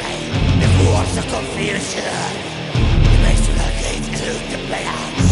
rain, the force of confusion. The race to the gates to the players.